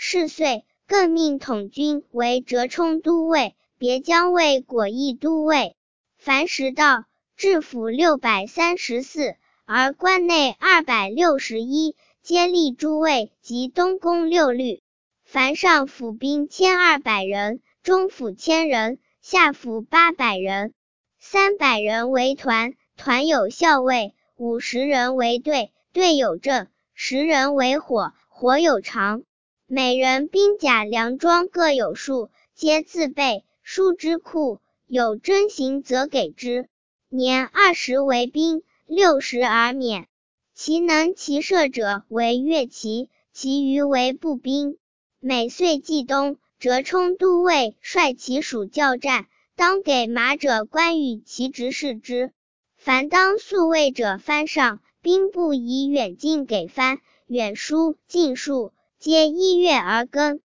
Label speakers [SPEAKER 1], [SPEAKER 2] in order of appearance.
[SPEAKER 1] 是岁，更命统军为折冲都尉，别将为果毅都尉。凡时道，治府634，而关内261，皆立诸尉及东宫6律。凡上府兵1200人，中府1000人，下府800人。300人为团，团有校尉；50人为队，队有正；10人为伙，伙有常。每人兵甲粮装各有数，皆自备，输之库，有征行则给之。年20为兵，60而免。其能骑射者为乐骑，其余为步兵。每岁季冬，折冲都尉率其属校战，当给马者关羽其职事之。凡当宿卫者番上，兵部以远近给番，远疏近数，皆依月而更。